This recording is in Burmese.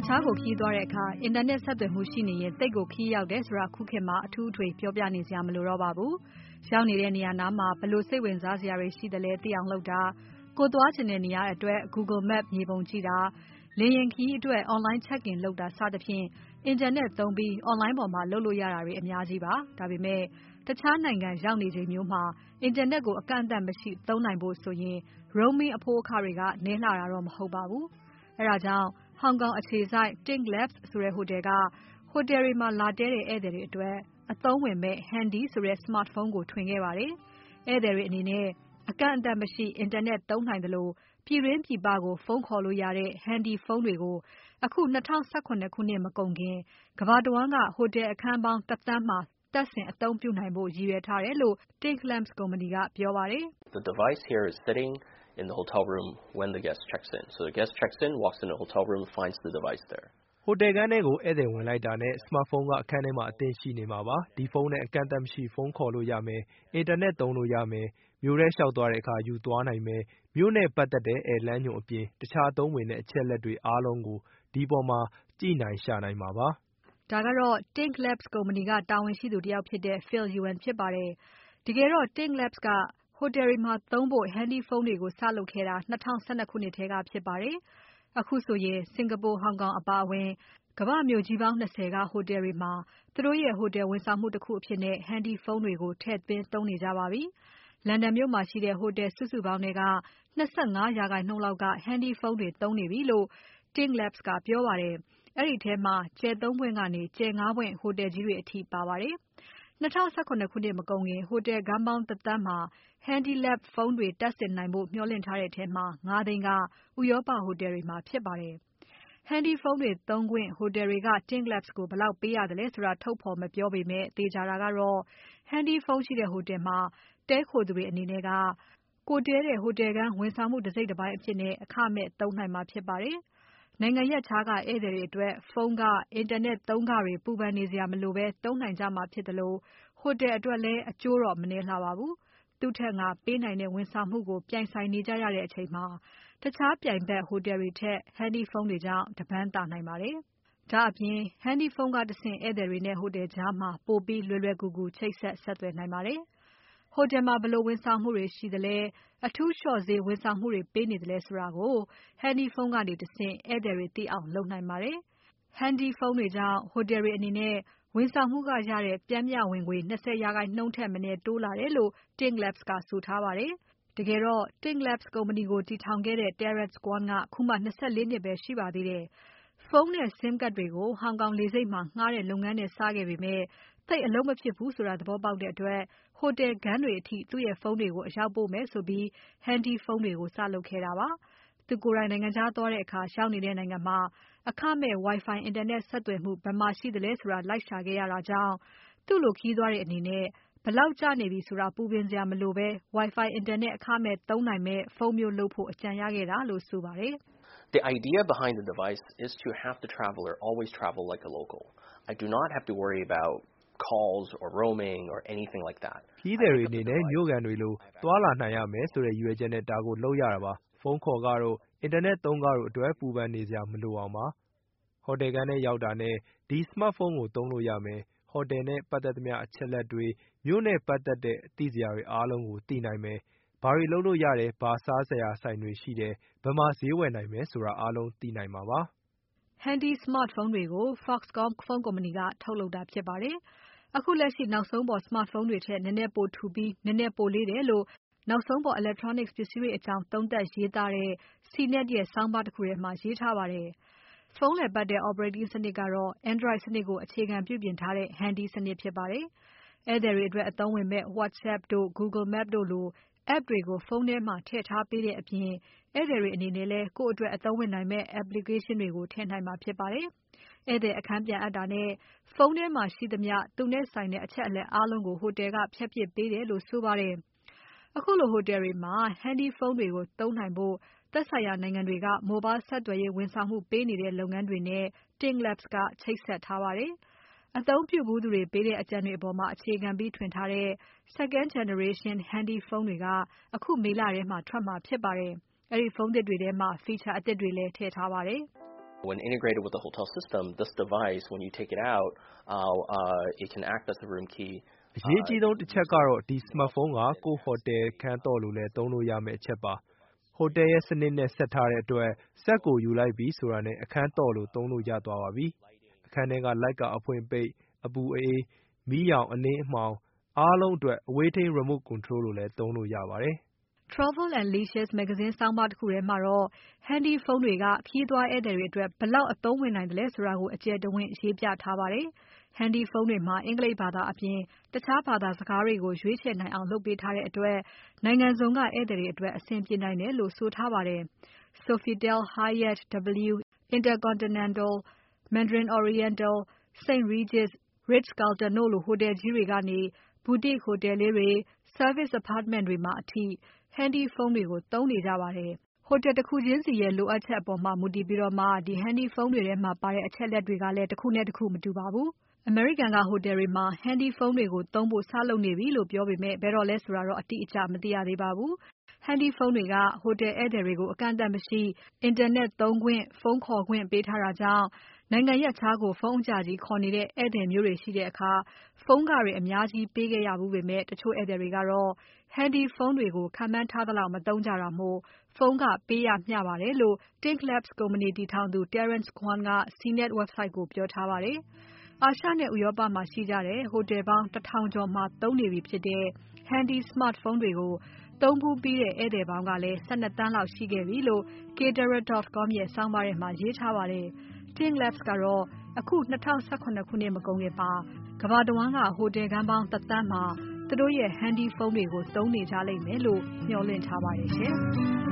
ခြားကိုခီးသွားတဲ့အခါအင်တာနက်ဆက်သွယ်မှုရှိနေရင်တိတ်ကိုခီးရောက်တယ်ဆိုတာခုခေတ်မှာအထူးအထွေပြောပြနေစရာမလိုတော့ပါဘူး။ရောက်နေတဲ့နေရာနားမှာဘလို့စိတ်ဝင်စားစရာတွေရှိတယ်လဲသိအောင်လုပ်တာကိုသွားချင်တဲ့နေရာအတွက် Google Map မြေပုံကြည့်တာလေယာဉ်ခီးအတွက် online check-in လုပ်တာစသဖြင့်အင်တာနက်သုံးပြီး online ပေါ်မှာလုပ်လို့ရတာတွေအများကြီးပါ။ဒါပေမဲ့တခြားနိုင်ငံရောက်နေချိန်မျိုးမှာအင်တာနက်ကိုအကန့်အသတ်မရှိသုံးနိုင်ဖို့ဆိုရင် roaming အဖိုးအခတွေကနည်းလှတာတော့မဟုတ်ပါဘူး။အဲဒါကြောင့်ဟောင်ကောင်အခြေစိုက် Think Labs ဆိုတဲ့ဟိုတယ်ကဟိုတယ်တွေမှာလာတည်းတဲ့ဧည့်သည်တွေအတွက်အသုံးဝင်မဲ့ Handy ဆိုတဲ့ smartphone ကိုထွင်ခဲ့ပါတယ်။ဧည့်သည်တွေအနေနဲ့အကန့်အသတ်မရှိအင်တာနက်သုံးနိုင်သလိုပြည်တွင်းပြည်ပကိုဖုန်းခေါ်လို့ရတဲ့ Handy ဖုန်းတွေကိုအခု2018ခုနှစ်မကုန်ခင်ကမ္ဘာတဝန်းကဟိုတယ်အခန်းပေါင်း1 သန်းမှာတပ်ဆင်အသုံးပြုနိုင်ဖို့ရည်ရွယ်ထားတယ်လို့ Think Labs ကုမ္ပဏီကပြောပါတယ်။ The device here is sitting in the hotel room when the guest checks in. So the guest checks in, walks in the hotel room, finds the device there. ဟိုတယ်ခန်းထဲကိုဧည့်သည်ဝင်လိုက်တာနဲ့ smartphone ကအခန်းထဲမှာအသင့်ရှိနေမှာပါ။ဒီဖုန်းနဲ့အကန့်အသတ်မရှိဖုန်းခေါ်လို့ရမယ်။အင်တာနက်သုံးလို့ရမယ်။မြို့ထဲလျှောက်သွားတဲ့အခါယူသွားနိုင်မယ်။မြို့နဲ့ပတ်သက်တဲ့ဧည့်လမ်းညွှန်အပြင်တခြားအသုံးဝင်တဲ့အချက်အလက်တွေအားလုံးကိုဒီပေါ်မှာကြည့်နိုင်ရှာနိုင်မှာပါ။ဒါကတော့ Think Labs ကုမ္ပဏီကတာဝန်ရှိသူတယောက်ဖြစ်တဲ့ Phil Yuan ဖြစ်ပါတယ်။တကယ်တော့ Think Labs ကဟိုတယ်တွေမှာသုံးဖို့ Handy ဖုန်းတွေကိုစလုပ်ခဲ့တာ2012ခုနှစ်ထဲကဖြစ်ပါတယ်။အခုဆိုရင်စင်္ကာပူ၊ဟောင်ကောင်အပါအဝင်ကမ္ဘာ့မြို့ကြီးပေါင်း20ကဟိုတယ်တွေမှာသူတို့ရဲ့ဟိုတယ်ဝန်ဆောင်မှုတခုအဖြစ် Handy ဖုန်းတွေကိုထည့်သွင်းသုံးနေကြပါပြီ။လန်ဒန်မြို့မှာရှိတဲ့ဟိုတယ်စုစုပေါင်းထဲက25%လောက်က Handy ဖုန်းတွေသုံးနေပြီလို့ Think Labs ကပြောပါတယ်။အဲဒီထဲမှာကြယ် 3 ပွင့်ကနေကြယ် 5 ပွင့်ဟိုတယ်ကြီးတွေအထိပါပါတယ်။2018ခုနှစ်မကုန်ခင်ဟိုတယ်ခန်းပေါင်း1 သန်းမှာ Handy Lab ဖုန်းတွေတပ်ဆင်နိုင်ဖို့မျှော်လင့်ထားတဲ့ထဲမှာ5 သိန်းကဥရောပဟိုတယ်တွေမှာဖြစ်ပါတယ်။ Handy ဖုန်းတွေသုံးခွင့်ဟိုတယ်တွေက Think Labs ကိုဘယ်လောက်ပေးရသလဲဆိုတာထုတ်ဖော်မပြောပေမဲ့သေချာတာကတော့ Handy ဖုန်းရှိတဲ့ဟိုတယ်မှာတည်းခိုသူတွေအနေနဲ့ကကိုယ်တည်းတဲ့ဟိုတယ်ခန်းဝန်ဆောင်မှုတစိတ်တပိုင်းအဖြစ်အခမဲ့သုံးနိုင်မှာဖြစ်ပါတယ်။နိုင်ငံရပ်ခြားကဧည့်သည်တွေအတွက်ဖုန်းခ၊အင်တာနက်သုံးခတွေပူပန်နေစရာမလိုဘဲသုံးနိုင်ကြမှာဖြစ်သလိုဟိုတယ်အတွက်လည်းအကျိုးတော့မနည်းလှပါဘူး။သူ့ထက်ငါပေးနိုင်တဲ့ဝန်ဆောင်မှုကိုပြိုင်ဆိုင်နေကြရတဲ့အချိန်မှာတခြားပြိုင်ဘက်ဟိုတယ်တွေထက် Handy ဖုန်းတွေကြောင့်တပန်းသာနိုင်ပါတယ်။ဒါ့အပြင် Handy ဖုန်းကတဆင့်ဧည့်သည်တွေနဲ့ဟိုတယ်ကြားမှာပိုပြီးလွယ်လွယ်ကူကူချိတ်ဆက်သွယ်နိုင်ပါတယ်။ဟိုတယ်မှာဘယ်လိုဝန်ဆောင်မှုတွေရှိသလဲအထူးလျှော့ဈေးဝန်ဆောင်မှုတွေပေးနေသလဲဆိုတာကို Handy ဖုန်းကနေတဆင့်ဧည့်သည်တွေသိအောင်လုပ်နိုင်ပါတယ်။ Handy ဖုန်းတွေကြောင့်ဟိုတယ်တွေအနေနဲ့ဝန်ဆောင်မှုကရတဲ့ပျမ်းမျှဝင်ငွေ20%ထက်မနည်းတိုးလာတယ်လို့ Think Labs ကဆိုထားပါတယ်။တကယ်တော့ Think Labs ကုမ္ပဏီကိုတည်ထောင်ခဲ့တဲ့ Terence Kwan ကခုမှ24 နှစ်ပဲရှိပါသေးတယ်။ဖုန်းနဲ့ Sim ကဒ်တွေကိုဟောင်ကောင်လေဆိပ်မှာငှားတဲ့လုပ်ငန်းနဲ့စခဲ့ပေမဲ့သိပ်အလုပ်မဖြစ်ဘူးဆိုတာသဘောပေါက်တဲ့အတွက်ဟိုတယ်ခန်းတွေအထိသူ့ရဲ့ဖုန်းတွေကိုအရောက်ပို့မယ်ဆိုပြီး Handy ဖုန်းတွေကိုစလုပ်ခဲ့တာပါ။သူကိုယ်တိုင်နိုင်ငံခြားသွားတဲ့အခါရောက်နေတဲ့နိုင်ငံမှာအခမဲ့ Wi-Fi အင်တာနက်ဆက်သွယ်မှုဘယ်မှာရှိသလဲဆိုတာလိုက်ရှာခဲ့ရတာကြောင့်သူ့လိုခရီးသွားတွေအနေနဲ့ဘယ်လောက်ကျနေပြီဆိုတာပူပင်စရာမလိုဘဲ Wi-Fi အင်တာနက်အခမဲ့သုံးနိုင်မယ့်ဖုန်းမျိုးလုပ်ဖို့အကြံရခဲ့တာလို့ဆိုပါတယ် The idea behind the device is to have the traveler always travel like a local. I do not have to worry about calls or roaming or anything like that. ခရီးသည်တွေအနေနဲ့မြို့ကန်တွေလိုသွားလာနိုင်ရမယ်ဆိုတဲ့ရည်ရွယ်ချက်နဲ့ဒါကိုလုပ်ရတာပါ။ဖုန်းခေါ်ကတော့အင်တာနက်သုံးကားတို့အတွက်ပူပန်နေစရာမလိုအောင်ပါ။ဟိုတယ်ခန်းထဲရောက်တာနဲ့ဒီ smartphone ကိုသုံးလို့ရမယ်။ဟိုတယ်နဲ့ပတ်သက်သမျှအချက်အလက်တွေမြို့နဲ့ပတ်သက်တဲ့အသိစရာတွေအားလုံးကိုသိနိုင်မယ်။ဘာတွေလုပ်လို့ရတယ်ဘာစားစရာဆိုင်တွေရှိတယ်ဘယ်မှာဈေးဝယ်နိုင်မယ်ဆိုတာအားလုံးသိနိုင်မှာပါ။ Handy smartphone တွေကို Foxconn ဖုန်းကုမ္ပဏီကထုတ်လုပ်တာဖြစ်ပါတယ်။အခုလက်ရှိနောက်ဆုံးပေါ် smartphone တွေထက်နည်းနည်းပိုထူပြီးနည်းနည်းပိုလေးတယ်လို့နောက်ဆုံးပေါ် electronics ပစ္စည်းတွေအကြောင်းသုံးသပ်ရေးသားတဲ့ CNET ရဲ့ဆောင်းပါးတခုထဲမှာရေးထားပါတယ်။ဖုန်းလည်ပတ်တဲ့ operating စနစ်ကတော့ Android စနစ်ကိုအခြေခံပြုပြင်ထားတဲ့ Handy စနစ်ဖြစ်ပါတယ်။ဧည့်သည်တွေအတွက်အသုံးဝင်မဲ့ WhatsApp တို့ Google Map တို့လို app တွေကိုဖုန်းထဲမှာထည့်ထားပေးတဲ့အပြင်ဧည့်သည်တွေအနေနဲ့လည်းကိုယ့်အတွက်အသုံးဝင်နိုင်မဲ့ application တွေကိုထည့်နိုင်မှာဖြစ်ပါတယ်။ဧည့်သည်အခန်းပြန်အပ်တာနဲ့ဖုန်းထဲမှာရှိသမျှသူနဲ့ဆိုင်တဲ့အချက်အလက်အားလုံးကိုဟိုတယ်ကဖျက်ပစ်ပေးတယ်လို့ဆိုပါတယ်။အခုလိုဟိုတယ်တွေမှာ Handy ဖုန်းတွေကိုသုံးနိုင်ဖို့သက်ဆိုင်ရာနိုင်ငံတွေက Mobile ဆက်သွယ်ရေးဝန်ဆောင်မှုပေးနေတဲ့လုပ်ငန်းတွေနဲ့ Think Labs ကချိတ်ဆက်ထားပါတယ်။အသုံးပြုဖူးသူတွေပေးတဲ့အကြံတွေအပေါ်အခြေခံပြီးထွင်ထားတဲ့ Second Generation Handy ဖုန်းတွေကအခုမေလထဲမှာထွက်မှာဖြစ်ပါတယ်။အဲဒီဖုန်းသစ်တွေထဲမှာ feature အသစ်တွေလည်းထည့်ထားပါတယ်။ When integrated with the hotel system, this device, when you take it out, it can act as a room key. အရေးကြီးဆုံးတစ်ချက်ကတော့ဒီ smartphone ကကိုယ့်ဟိုတယ်ခန်းတော့လို့လည်းသုံးလို့ရမယ့်အချက်ပါဟိုတယ်ရဲ့စနစ်နဲ့ဆက်ထားတဲ့အတွက်စက်ကိုယူလိုက်ပြီဆိုတာနဲ့အခန်းတော့လို့သုံးလို့ရသွားပါပြီအခန်းထဲကလိုက်ကအဖွင့်ပိတ်အပူအေးမီးရောင်အလင်းအမှောင်အားလုံးအတွက်အဝေးထိန်း remote control လို့လည်းသုံးလို့ရပါတယ် Travel and Leisure မဂ္ဂဇင်းဆောင်းပါးတစ်ခုထဲမှာတော့ handy phone တွေကခရီးသွားဧည့်သည်တွေအတွက်ဘယ်လောက်အသုံးဝင်နိုင်တယ်လဲဆိုတာကိုအကျယ်တဝင့်ရေးပြထားပါတယ်။ handy phone တွေမှာအင်္ဂလိပ်ဘာသာအပြင်တခြားဘာသာစကားတွေကိုရွေးချယ်နိုင်အောင်လုပ်ပေးထားတဲ့အတွက်နိုင်ငံစုံကဧည့်သည်တွေအတွက်အဆင်ပြေနိုင်တယ်လို့ဆိုထားပါတယ်။ Sofitel, Hyatt, W, Intercontinental, Mandarin Oriental, St. Regis, Ritz-Carlton တို့လိုဟိုတယ်ကြီးတွေကနေ boutique ဟိုတယ်လေးတွေ service apartment တွေမှာအထိ handy phone တွေကိုသုံးနေကြပါတယ်။ ဟိုတယ်တစ်ခုချင်းစီရဲ့လိုအပ်ချက်အပေါ်မှာမူတည်ပြီးတော့မှဒီ handy phone တွေထဲမှာပါတဲ့အချက်အလက်တွေကလည်းတစ်ခုနဲ့တစ်ခုမတူပါဘူး။ အမေရိကန်ကဟိုတယ်တွေမှာ handy phone တွေကိုသုံးဖို့စလုပ်နေပြီလို့ပြောပေမဲ့ဘယ်တော့လဲဆိုတာတော့အတိအကျမသိရသေးပါဘူး။ handy phone တွေကဟိုတယ်ဧည့်သည်တွေကိုအကန့်အသတ်မရှိအင်တာနက်သုံးခွင့်ဖုန်းခေါ်ခွင့်ပေးထားတာကြောင့်နိုင်ငံရပ်ခြားကိုဖုန်းအကြာကြီးခေါ်နေတဲ့ဧည့်သည်မျိုးတွေရှိတဲ့အခါဖုန်းခတွေအများကြီးပေးခဲ့ရဘူးပေမဲ့တချို့ဧည့်သည်တွေကတော့ handy phone တွေကိုခန့်မှန်းထားသလောက်မသုံးကြတာမို့ဖုန်းခပေးရမျှပါတယ်လို့ Think Labs ကုမ္ပဏီတည်ထောင်သူ Terence Kwan က CNET website ကိုပြောထားပါတယ်။ အာရှနဲ့ဥရောပမှာရှိကြတဲ့ဟိုတယ်ပေါင်း 1000 ကျော်မှာသုံးနေပြီဖြစ်တဲ့ handy smartphone တွေကိုသုံးဖူးပြီးတဲ့ဧည့်သည်ပေါင်းကလည်း12 သန်းလောက်ရှိခဲ့ပြီလို့ Caterer.com ရဲ့ဆောင်းပါးထဲမှာရေးထားပါတယ်။ Think Labs ကတော့အခု2017ခုနှစ်မကုန်ခင်မှာကမ္ဘာတဝန်းကဟိုတယ်ခန်းပေါင်း 1 သန်းမှာသူတို့ရဲ့ handy phone တွေကိုသုံးနေကြလိမ့်မယ်လို့မျှော်လင့်ထားပါတယ်ရှင်။